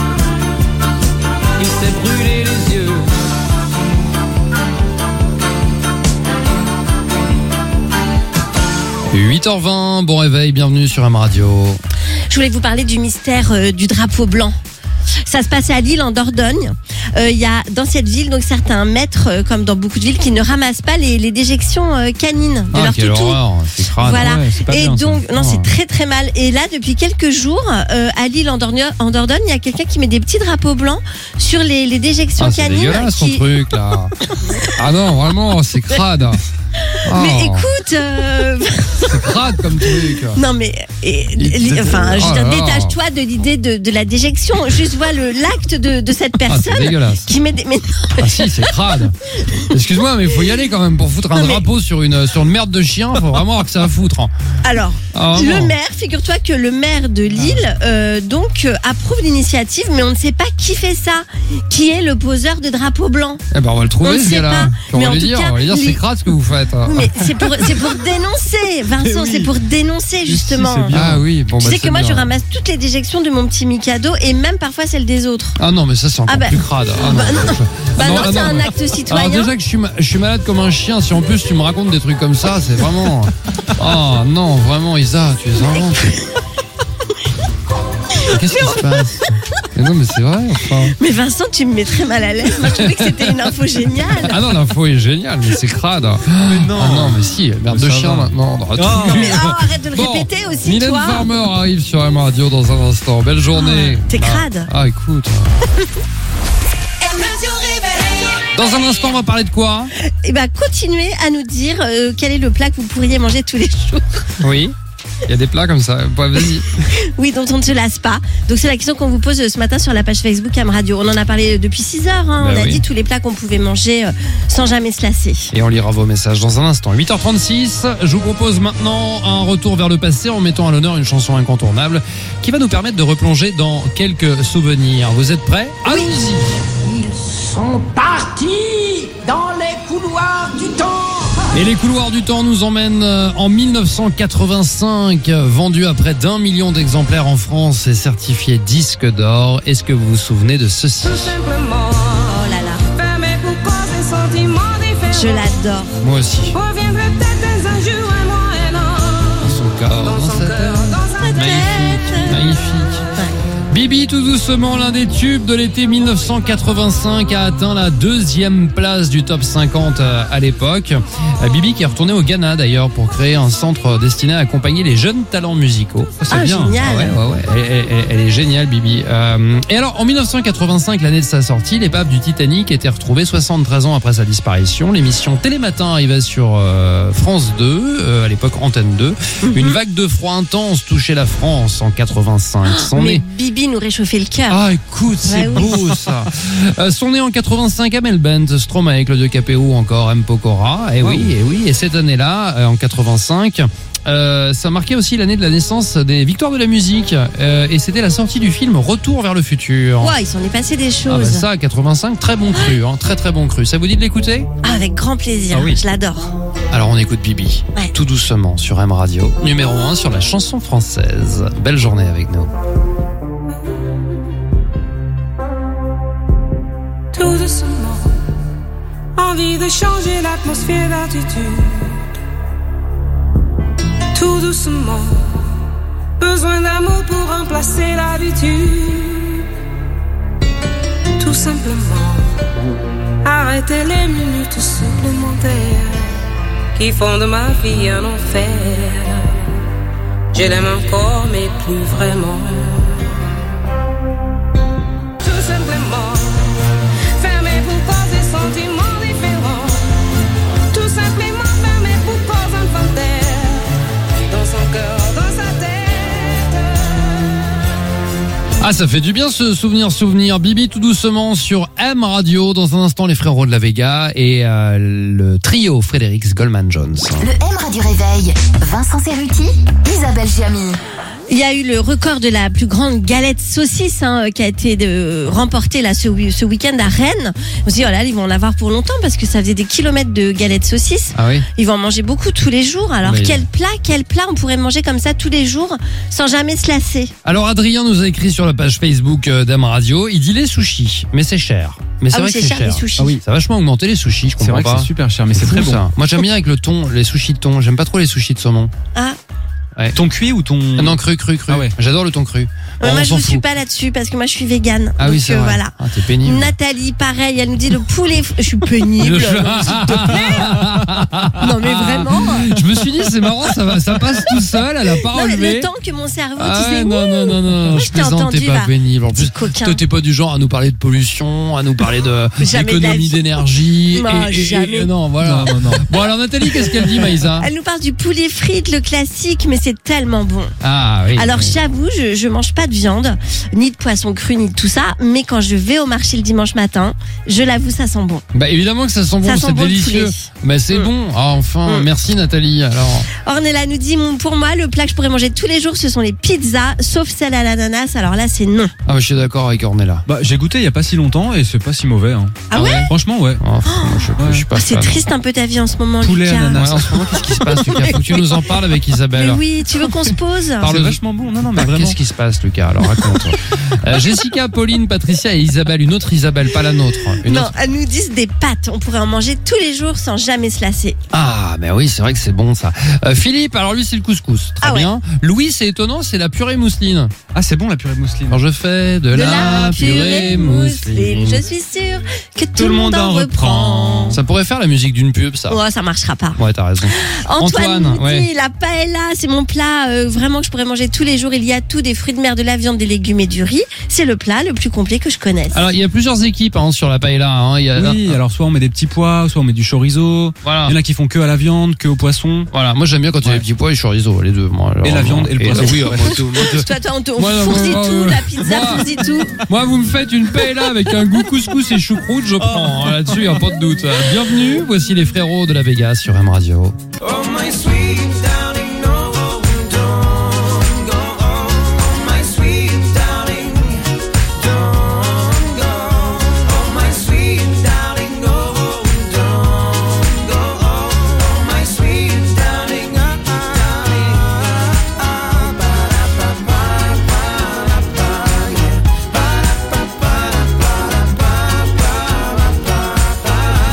Il s'est brûlé les yeux. huit heures vingt, bon réveil, bienvenue sur M Radio. Je voulais vous parler du mystère euh, du drapeau blanc. Ça se passait à Lille, en Dordogne. Euh, Il y a dans cette ville donc certains maîtres, euh, comme dans beaucoup de villes, qui ne ramassent pas les, les déjections euh, canines de Ah, leur quelle toutou. horreur, c'est crade. Voilà. ouais, c'est pas Et bien, ça. donc, non, Oh. c'est très très mal. Et là, depuis quelques jours, euh, à Lille, en Dordogne, en Dordogne, il y a quelqu'un qui met des petits drapeaux blancs sur les, les déjections Ah, c'est canines. dégueulasse son qui- truc là. Ah non, vraiment, c'est crade. Oh, Mais écoute, euh, c'est crade comme truc. non mais, et- Il- li- enfin, je Oh veux dire, là là. détache-toi de l'idée de, de la déjection. Juste vois le l'acte de, de cette Ah, c'est personne dégueulasse. qui met des. Mais Ah si, c'est crade. Excuse-moi, mais il faut y aller quand même pour foutre un Non, mais- drapeau sur une sur une merde de chien. Faut vraiment avoir que ça à foutre. hein. alors, Ah, vraiment. le maire, figure-toi que le maire de Lille, euh, donc, euh, approuve l'initiative, mais on ne sait pas qui fait ça. Qui est le poseur de drapeau blanc? Eh ben on va le On trouver ne ce sait gars-là. pas. Puis on Mais va en lui tout dire, cas, on va lui dire les- c'est crade ce que vous faites. Oui, mais c'est pour, c'est pour dénoncer, Vincent, oui. c'est pour dénoncer si, justement. c'est bien. Ah oui, bon Tu bah, sais c'est que moi bien. je ramasse toutes les déjections de mon petit Mikado et même parfois celles des autres. Ah non, mais ça c'est encore Ah bah- plus crade. Ah Bah non, non. je- Bah Ah non, ah c'est un mais- acte Alors citoyen. déjà que je suis, ma- je suis malade comme un chien, si en plus tu me racontes des trucs comme ça, c'est vraiment... Oh non, vraiment Isa, tu es inventes. Qu'est-ce qui se passe? Mais non mais c'est vrai, enfin... Mais Vincent, tu me mets très mal à l'aise. Moi, je trouvais que c'était une info géniale. Ah non, l'info est géniale, mais c'est crade. Mais non. Ah non, mais si, merde de Mais ça chien va. maintenant. on aura tout Oh. vu. Mais oh, arrête de le Bon, répéter aussi, Mylène toi. Farmer arrive sur M Radio dans un instant. Belle journée. Ah, t'es Ah. crade. Ah, écoute. Dans un instant, on va parler de quoi? Et bah, continuez à nous dire euh, quel est le plat que vous pourriez manger tous les jours. Oui. Il y a des plats comme ça. Bah, vas-y. Oui, dont on ne se lasse pas. Donc, c'est la question qu'on vous pose euh, ce matin sur la page Facebook Am Radio. On en a parlé depuis six heures. Hein. Bah on a oui. dit tous les plats qu'on pouvait manger euh, sans jamais se lasser. Et on lira vos messages dans un instant. huit heures trente-six, je vous propose maintenant un retour vers le passé en mettant à l'honneur une chanson incontournable qui va nous permettre de replonger dans quelques souvenirs. Vous êtes prêts? Allons-y. Ils sont partis dans les couloirs du temps. Et les couloirs du temps nous emmènent euh, en mille neuf cent quatre-vingt-cinq, euh, vendu à près d'un million d'exemplaires en France et certifié disque d'or. Est-ce que vous vous souvenez de ceci? Oh là là, je l'adore. Moi aussi. Dans son corps, dans sa tête. Magnifique, magnifique. Bibi, tout doucement, l'un des tubes de l'été mille neuf cent quatre-vingt-cinq, a atteint la deuxième place du top cinquante à l'époque. Euh, Bibi qui est retournée au Ghana d'ailleurs pour créer un centre destiné à accompagner les jeunes talents musicaux. Oh, c'est Ah, bien. génial. Ah ouais, ouais, ouais. Elle, elle- elle- elle est géniale, Bibi. Euh, et alors, en mille neuf cent quatre-vingt-cinq, l'année de sa sortie, l'épave du Titanic était retrouvée soixante-treize ans après sa disparition. L'émission Télématin arrivait sur euh, France deux, euh, à l'époque Antenne deux. Une vague de froid intense touchait la France en quatre-vingt-cinq. C'en Mais est Bibi Bibi nous réchauffait le cœur. Ah, écoute, c'est Ouais, oui. beau ça. Euh, sont nés en quatre-vingt-cinq Amel Bent, Stromae, Claudio Capéo, encore M. Pokora. Et oui, et oui. Et cette année-là, euh, en quatre-vingt-cinq, euh, ça marquait aussi l'année de la naissance des Victoires de la musique. Euh, et c'était la sortie du film Retour vers le futur. Ouais, il s'en est passé des Ah bah choses. ça, quatre-vingt-cinq, très bon cru, hein, très très bon cru. Ça vous dit de l'écouter ? Ah, avec grand plaisir. Ah oui. Je l'adore. Alors on écoute Bibi, Ouais. tout doucement sur M Radio, numéro un sur la chanson française. Belle journée avec nous. Tout doucement, envie de changer l'atmosphère d'altitude. Tout doucement, besoin d'amour pour remplacer l'habitude. Tout simplement, arrêter les minutes supplémentaires qui font de ma vie un enfer. Je l'aime encore, mais plus vraiment. Tout simplement, fermer pour cause des sentiments différents. Tout simplement, fermer pour cause un fantôme. Dans son cœur, dans sa tête. Ah, ça fait du bien ce souvenir, souvenir. Bibi tout doucement sur M Radio. Dans un instant, les frérots de la Vega et euh, le trio Frédéric Goldman Jones. Le M Radio Réveil, Vincent Cerruti, Isabelle Giamy. Il y a eu le record de la plus grande galette saucisse hein, qui a été de, remportée là, ce, ce week-end à Rennes. On se dit, oh là, ils vont en avoir pour longtemps parce que ça faisait des kilomètres de galettes saucisses. Ah oui. Ils vont en manger beaucoup tous les jours. Alors Mais- quel plat, quel plat on pourrait manger comme ça tous les jours sans jamais se lasser? Alors Adrien nous a écrit sur la page Facebook euh, d'M Radio. Il dit les sushis, mais c'est cher. Mais c'est Ah vrai oui, que c'est c'est cher, les sushis. Ah oui, ça a vachement augmenté les sushis. Je C'est comprends vrai pas. que c'est super cher, mais c'est fou, très bon. ça. Moi j'aime bien avec le thon, les sushis de thon. J'aime pas trop les sushis de saumon. Ah, Ouais. Ton cuit ou ton. Ah non, cru, cru, cru. Ah ouais. J'adore le thon cru. ouais, Bon, moi on je s'en ne suis fout. pas là-dessus parce que moi je suis végane. Ah Donc oui, c'est euh, vrai. voilà. Ah, t'es pénible. Nathalie, pareil, elle nous dit le poulet. f- Je suis pénible. Je- S'il te plaît. Non mais vraiment. Je me suis dit, c'est marrant, ça, va, ça passe tout seul, elle a pas Non, mais relevé. le temps que mon cerveau, Ah tu sais, ouais, non, non, non, non, Moi, je je t'ai plaisante, entendu, t'es pas va. pénible. En Petit plus, coquin. toi, t'es pas du genre à nous parler de pollution, à nous parler de Jamais de la d'économie vie. d'énergie. Non, et, et- jamais. et- non, voilà. Non, non, non. Bon, alors Nathalie, qu'est-ce qu'elle dit, Maïsa? Elle nous parle du poulet frites, le classique, mais c'est tellement bon. Ah oui. Alors oui. j'avoue, je, je mange pas de viande, ni de poisson cru, ni de tout ça, mais quand je vais au marché le dimanche matin, je l'avoue, ça sent bon. Bah évidemment que ça sent bon, Ça sent c'est bon le délicieux. poulet. Mais c'est Mm. bon. Ah enfin, Mm. merci Nathalie. Alors, Ornella nous dit, mon- pour moi, le plat que je pourrais manger tous les jours, ce sont les pizzas, sauf celle à l'ananas. Alors là, c'est non. ah, je suis d'accord avec Ornella. Bah, j'ai goûté il y a pas si longtemps et c'est pas si mauvais. Hein. Ah ouais Franchement, ouais. Oh, pff, moi, je, je suis pas Ah, c'est fan. triste un peu ta vie en ce moment, Poulet, Lucas. ananas. Ouais, en ce moment, qu'est-ce qui se passe, Lucas? Faut que tu nous en parles avec Mais Isabelle. oui, tu veux qu'on se pose Parle- C'est vachement bon. Non, non, mais vraiment. Qu'est-ce qui se passe, Lucas? Alors raconte. euh, Jessica, Pauline, Patricia et Isabelle, une autre Isabelle, pas la nôtre. Une Non, autre. elles nous disent des pâtes. On pourrait en manger tous les jours sans jamais se lasser. Ah, mais oui, c'est vrai que c'est bon ça. Euh, Philippe, alors lui, c'est le couscous. Très Ah ouais. bien. Louis, c'est étonnant, c'est la purée mousseline. Ah, c'est bon la purée mousseline. Quand je fais de, De la, purée mousseline. je suis sûre que tout, le monde en reprend. Ça pourrait faire la musique d'une pub, ça. Ouais, ça marchera pas. Ouais, t'as raison. Antoine, Antoine, nous dit, ouais. la paella, c'est mon plat euh, vraiment que je pourrais manger tous les jours. Il y a tout, des fruits de mer, de la viande, des légumes et du riz. C'est le plat le plus complet que je connaisse. Alors, il y a plusieurs équipes hein, sur la paella. Hein. Il y a, Oui, alors soit on met des petits pois, soit on met du chorizo. Voilà. Il y en a qui font que à la viande, que au poisson. Voilà, moi j'aime bien quand il y a Ouais. les petits pois et chorizo, les deux. Moi, alors, Et la viande et le poisson. Oui, moi, tout- moi, tout- Toi, toi, on te on Moi, non, foursit moi, tout, moi, la pizza, moi- foursit tout. moi, vous me faites une paella avec un goût couscous et choucroute, je prends. hein, Là-dessus, il n'y a pas de doute. Bienvenue, voici les frérots de la Vega sur M Radio. Oh my sweet darling, no, don't go. Oh my sweet darling, don't go. Oh my sweet darling, no, don't go. Oh my sweet darling, ah, darling, ah, ba da ba ba ba ba, yeah, ba da ba ba ba ba ba ba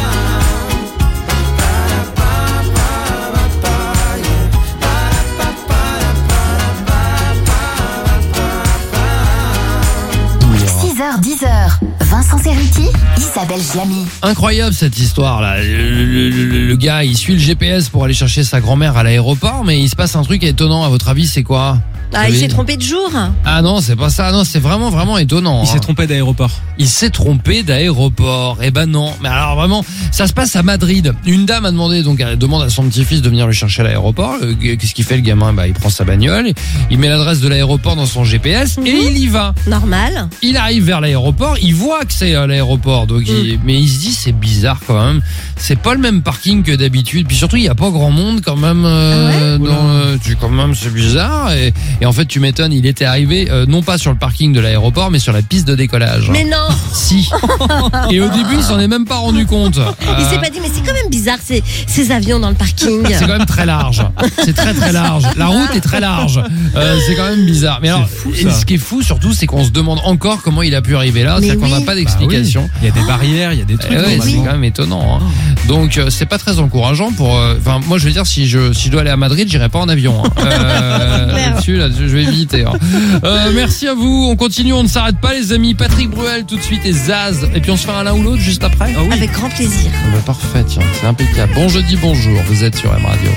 six heures dix heures, Vincent Cerruti, Isabelle Giamy. Incroyable cette histoire là. Le, le- le- le gars, il suit le G P S pour aller chercher sa grand-mère à l'aéroport, mais il se passe un truc étonnant. À votre avis, c'est quoi? Ah, il Oui. s'est trompé de jour. Ah non, c'est pas ça. Non, c'est vraiment, vraiment étonnant. Il hein. s'est trompé d'aéroport. Il s'est trompé d'aéroport. Eh ben non. Mais alors vraiment, ça se passe à Madrid. Une dame a demandé, donc elle demande à son petit-fils de venir le chercher à l'aéroport. Euh, Qu'est-ce qu'il fait le gamin? Bah, il prend sa bagnole, il met l'adresse de l'aéroport dans son G P S et il y va. Normal. Il arrive vers l'aéroport, il voit que c'est à l'aéroport, donc il- mais il se dit c'est bizarre quand même. C'est pas le même parking que d'habitude. Puis surtout, il y a pas grand monde quand même. Euh, dans, euh, tu quand même, c'est bizarre. Et, et en fait, tu m'étonnes, il était arrivé euh, non pas sur le parking de l'aéroport, mais sur la piste de décollage. Mais non. Si. Et au début, il s'en est même pas rendu compte. Il Euh, s'est pas dit, mais c'est quand même bizarre ces, ces avions dans le parking. C'est quand même très large. C'est très très large. La route est très large. Euh, c'est quand même bizarre. Mais alors, fou, et ça. ce qui est fou surtout, c'est qu'on se demande encore comment il a pu arriver là. Mais C'est-à-dire qu'on n'a oui. pas Bah d'explication. oui. Il y a des barrières, il y a des trucs. Eh ouais, c'est normalement. quand même étonnant. Hein. Donc euh, c'est pas très encourageant pour. euh, Enfin, moi je veux dire, si je si je dois aller à Madrid, j'irai pas en avion. Hein. Euh, Merde. là-dessus, là, je vais éviter. Hein. Euh, merci à vous. On continue, on ne s'arrête pas, les amis. Patrick Bruel tout de suite et Zaz. Et puis on se fait un l'un ou l'autre juste après. Ah oui. Avec grand plaisir. Ah bah, parfait, tiens, c'est impeccable. Bon jeudi, bonjour. Vous êtes sur M Radio.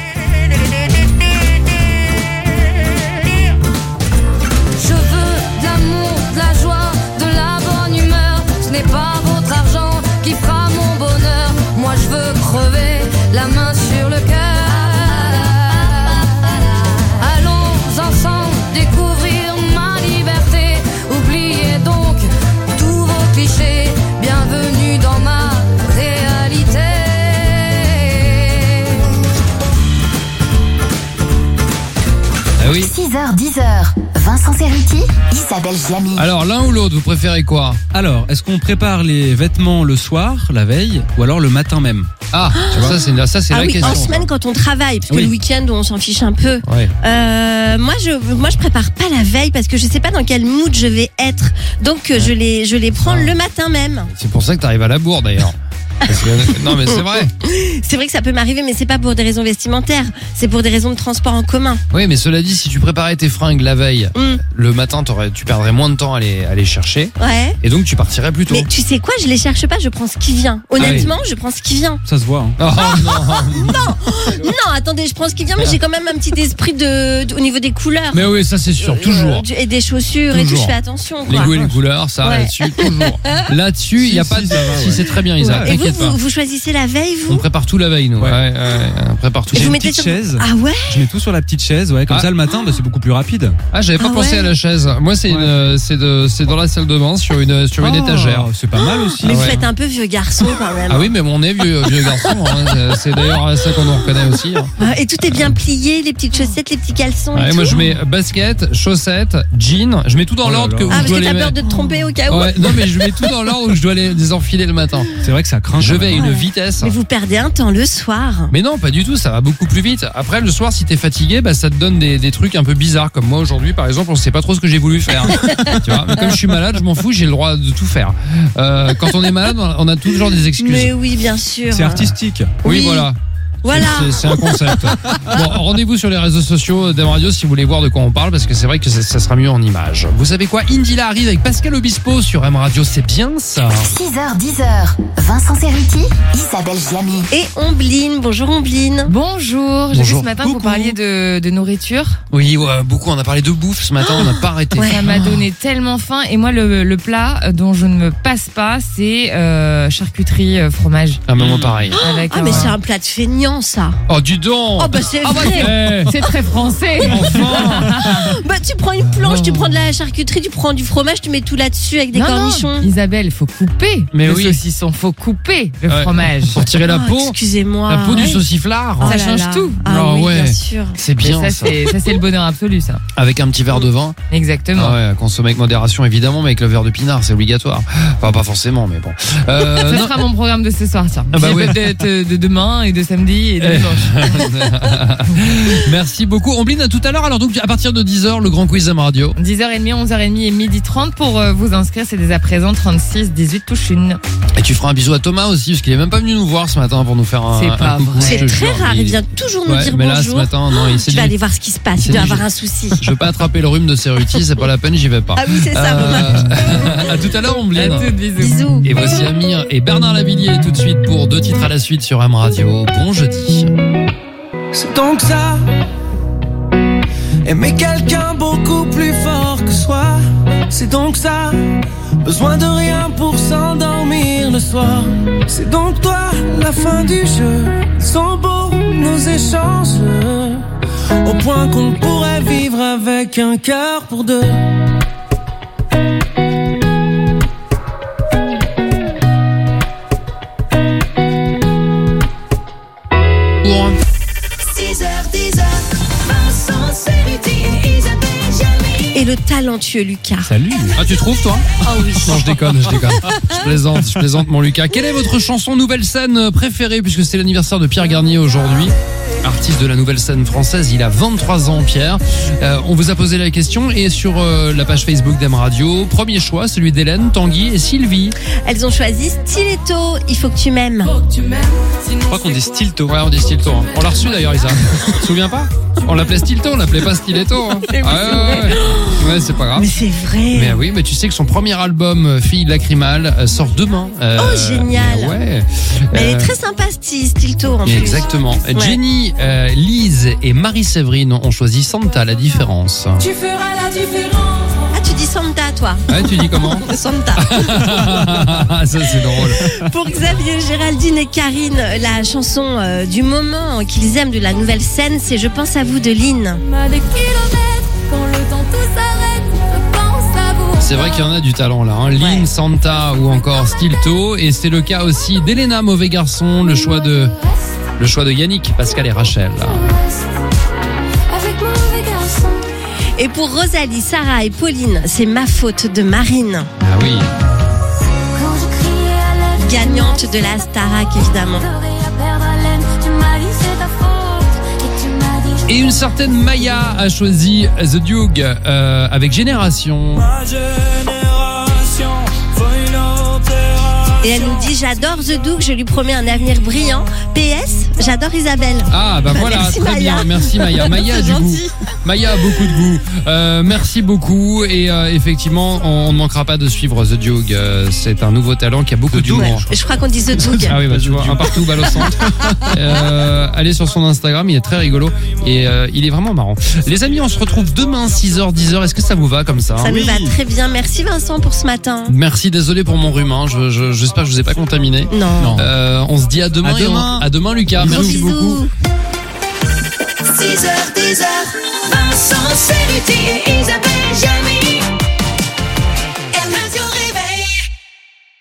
Je veux de l'amour, de la joie, de la bonne humeur. Ce n'est pas votre argent qui fera mon bonheur. Moi je veux crever la main sur le cœur. Allons ensemble découvrir ma liberté. Oubliez donc tous vos clichés. Bienvenue dans ma réalité. Ah oui. six heures dix heures. Vincent Cerruti, Isabelle Giamy. Alors l'un ou l'autre, vous préférez quoi? Alors, est-ce qu'on prépare les vêtements le soir, la veille, ou alors le matin même? Ah, ça c'est ça c'est Ah la oui, question. en semaine quand on travaille, parce que Oui. le week-end on s'en fiche un peu. Ouais. Euh, moi je moi je prépare pas la veille parce que je sais pas dans quel mood je vais être. Donc euh, je les je les prends le matin même. C'est pour ça que t'arrives à la bourre d'ailleurs. Parce que- non mais c'est vrai. C'est vrai que ça peut m'arriver mais c'est pas pour des raisons vestimentaires, c'est pour des raisons de transport en commun. Oui, mais cela dit, si tu préparais tes fringues la veille, Mm. le matin, t'aurais- tu perdrais moins de temps à les, à les chercher. Ouais. Et donc, tu partirais plus tôt. Mais tu sais quoi, je les cherche pas, je prends ce qui vient. Honnêtement, je prends ce qui vient. Ça se voit. Hein. Oh non. Non, attendez, je prends ce qui vient, mais j'ai quand même un petit esprit de, de- au niveau des couleurs. Mais oui, ça c'est sûr, Euh, toujours. du- et des chaussures et tout, Toujours. je fais attention. Les Quoi. goûts et les couleurs, ça Ouais. là-dessus, toujours. Là-dessus, il y a Si, pas si, de. ça va, Si ouais. c'est très bien, Isa, Et vous, t'inquiète pas. vous, vous choisissez la veille, On vous prépare tout la veille, nous. Ouais. Ouais, ouais, ouais, on prépare tout. Et J'ai vous une mettez petite sur- chaise. Ah ouais. Je mets tout sur la petite chaise, ouais. Comme Ah. ça, le matin, bah, c'est beaucoup plus rapide. Ah, j'avais pas Ah pensé ouais. à la chaise. Moi, c'est Ouais. une, c'est de, c'est dans la salle de bain sur une, sur une Oh, étagère. C'est pas mal aussi. Mais Ah vous ouais. faites un peu vieux garçon quand même. Ah oui, mais on est vieux, vieux garçon. Hein. C'est- C'est d'ailleurs à ça qu'on nous reconnaît aussi. Hein. Ah, et tout est bien plié, les petites chaussettes, les petits caleçons. Ouais, et moi, tout. je mets basket, chaussettes, jean. Je mets tout dans Oh là l'ordre là. que où Ah, je parce dois que les t'as peur mettre. de te tromper au cas où. Ouais, non, mais je mets tout dans l'ordre où je dois les, les enfiler le matin. C'est vrai que ça craint. Je quand vais à même. une Ouais. vitesse. Mais vous perdez un temps le soir. Mais non, pas du tout, ça va beaucoup plus vite. Après, le soir, si t'es fatigué, bah, ça te donne des, des trucs un peu bizarres. Comme moi aujourd'hui, par exemple, on sait pas trop ce que j'ai voulu faire. Tu vois, mais comme je suis malade, je m'en fous, j'ai le droit de tout faire. Euh, quand on est malade, on a toujours des excuses. Mais oui, bien sûr. C'est artistique. Oui, Oui. voilà. Voilà. C'est- C'est un concept. Bon, rendez-vous sur les réseaux sociaux d'M Radio si vous voulez voir de quoi on parle, parce que c'est vrai que ça, ça sera mieux en images. Vous savez quoi, Indila arrive avec Pascal Obispo sur M Radio, c'est bien ça. six heures dix heures. Vincent Cerruti, Isabelle Giamy. Et Ombline, bonjour Ombline. Bonjour, j'ai vu Bonjour. ce matin que vous Coucou. parliez de, de nourriture. Oui, ouais, beaucoup, on a parlé de bouffe ce matin, on n'a pas arrêté. Ouais. Ça m'a donné tellement faim. Et moi, le, le plat dont je ne me passe pas, c'est euh, charcuterie euh, fromage. Un moment pareil. Avec, Ah, mais euh, c'est un plat de feignant, ça. Oh, du don. Oh, bah, c'est Ah bah, vrai. Eh, c'est très français. enfin. Bah, tu prends une planche, tu prends de la charcuterie, tu prends du fromage, tu mets tout là-dessus avec des Non, non, cornichons. Isabelle, faut couper Mais le oui. saucisson, faut couper le Ouais. fromage. Pour tirer la Ah, peau, excusez-moi. la peau du Ouais. sauciflard. Oh Ça là change là. tout. Ah, Ah oui, ouais. bien sûr. C'est Et bien ça, ça. c'est ça, c'est le bonheur absolu, ça. Avec un petit verre de vin. Exactement. Ah ouais, à consommer avec modération évidemment, mais avec le verre de pinard, c'est obligatoire. Enfin, pas forcément, mais bon. Euh, Ça non. sera mon programme de ce soir, tiens. Ah bah J'ai ouais. fait de, de- de demain et de samedi et de Eh. dimanche. Merci beaucoup. Ombline, à tout à l'heure. Alors donc à partir de dix heures, le grand quiz M Radio. dix heures trente, onze heures trente et midi trente pour euh, vous inscrire. C'est dès à présent trente-six dix-huit touche une. Et tu feras un bisou à Thomas aussi, parce qu'il est même pas venu nous voir ce matin pour nous faire un. C'est un pas coucou, vrai. je C'est te très jure. rare, Mais il vient toujours nous Ouais, dire mais là ce bonjour. matin, non, il s'est Je vais dit, aller voir ce qui se passe, il il doit s'est dit, avoir je- un souci. je veux pas attraper le rhume de Cerruti, c'est pas la peine, j'y vais pas. Ah oui, c'est ça, Euh, à tout à l'heure, Ombline. À toutes, bisous. Bisous. Et voici Amir et Bernard Lavillier tout de suite pour deux titres à la suite sur M Radio. Bon jeudi. C'est donc ça Aimer quelqu'un beaucoup plus fort que soi, c'est donc ça. Besoin de rien pour s'endormir le soir. C'est donc toi, la fin du jeu. Ils sont beaux nos échanges, au point qu'on pourrait vivre avec un cœur pour deux. Et le talentueux Lucas. Salut. Ah, tu trouves, toi? Oh oui. Non, je déconne, je déconne. Je plaisante, je plaisante, mon Lucas. Quelle est votre chanson nouvelle scène préférée, puisque c'est l'anniversaire de Pierre Garnier aujourd'hui, artiste de la nouvelle scène française. Il a vingt-trois ans, Pierre. Euh, on vous a posé la question et sur euh, la page Facebook d'M Radio, premier choix, celui d'Hélène, Tanguy et Sylvie. Elles ont choisi Stiletto, il faut que tu m'aimes. Je crois qu'on dit Stilto. Ouais, on dit Stilto. Hein. On l'a reçu d'ailleurs, Isa. Tu te souviens pas? On l'appelait Stilto, on l'appelait pas Stiletto. Hein. Oui, ah, ouais, ouais, ouais. Ouais, c'est pas grave. Mais c'est vrai. Mais oui, mais tu sais que son premier album, Fille lacrymale, euh, sort demain. Euh, Oh, génial. Ouais. Mais elle Euh, est très sympa, Sti- Stilto, en plus. Exactement. Ouais. Jenny, euh, Lise et Marie-Séverine ont choisi Santa, la différence. Tu feras la différence. Ah, tu dis Santa, toi. Ouais, tu dis comment? Santa. Ça, c'est drôle. Pour Xavier, Géraldine et Karine, la chanson euh, du moment qu'ils aiment de la nouvelle scène, c'est Je pense à vous de Lynn. Mal des kilomètres, quand le temps tout s'arrête, je pense à vous. C'est vrai qu'il y en a du talent là. Hein. Lynn, Santa ou encore Stilto. Et c'est le cas aussi d'Elena, Mauvais Garçon, le choix de, le choix de Yannick, Pascal et Rachel. Là. Avec mauvais garçon. Et pour Rosalie, Sarah et Pauline, c'est Ma faute de Marine. Ah oui. Quand je criais à l'aide, Gagnante de la Starac, évidemment. j'aurais à perdre haleine. Tu m'as dit c'est ta faute. Et tu m'as dit. Et une certaine Maya a choisi The Duke euh, avec Génération. Ma génération faut une opération. Et elle nous dit j'adore The Duke, je lui promets un avenir brillant. P S, j'adore Isabelle. Ah bah voilà, Merci, très Maya. bien, merci Maya. Maya a C'est du goût. gentil. Maya a beaucoup de goût. Euh, merci beaucoup et euh, effectivement, on ne manquera pas de suivre The Duke. Euh, c'est un nouveau talent qui a beaucoup d'humour. Ouais, je crois qu'on dit The Duke. Ah oui, bah tu vois, un partout, balle au centre. Euh, allez sur son Instagram, il est très rigolo et euh, il est vraiment marrant. Les amis, on se retrouve demain six heures dix heures. Est-ce que ça vous va comme ça? Ça nous va très bien. Merci Vincent pour ce matin. Merci, désolé pour mon rhume. Hein. Je, je, j'espère que je vous ai pas contaminé. Non. Euh, on se dit à demain. À et on- demain. à demain, Lucas. Gros Merci bisous. beaucoup. six heures, dix heures,